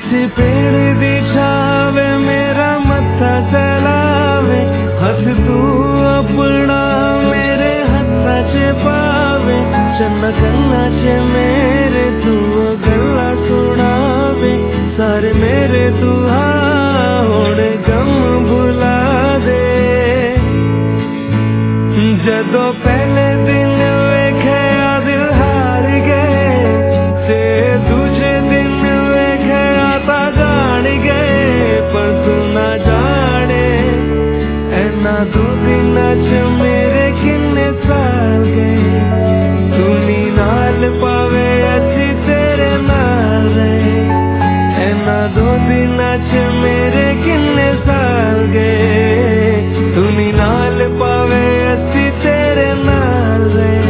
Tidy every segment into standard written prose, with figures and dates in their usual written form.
किसी पेड़ दी छावे मेरा मत्था सहलावे, हथ तू अपना मेरे हत्था च पावे, चन्ना कन्ना च मेरे तू गल्ला सुनावे, सारे मेरे तू होड़ गम भुला दे। जदों पहले दिन वेखे दिल हार गए, ते दूजे दिन वेखे आता जान गए, पर तू ना जाने ऐना 2 दिन च मेरे किन्ने साल गए, तू नी नाल पावे अच्छी तेरे नाल रहे, ऐना 2 दिन च मेरे किन्ने साल गए, तू नी नाल पावे अच्छी तेरे नाल रहे।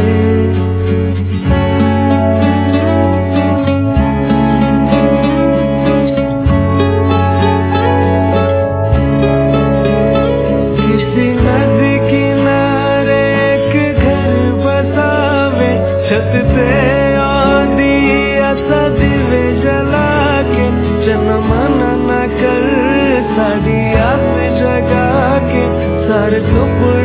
किसी नदी किनारे एक घर बसावे, छत ते आंदी असा दिवे जला के, चन्ना मना ना कर साड़ी आस जगा के, सारे चुप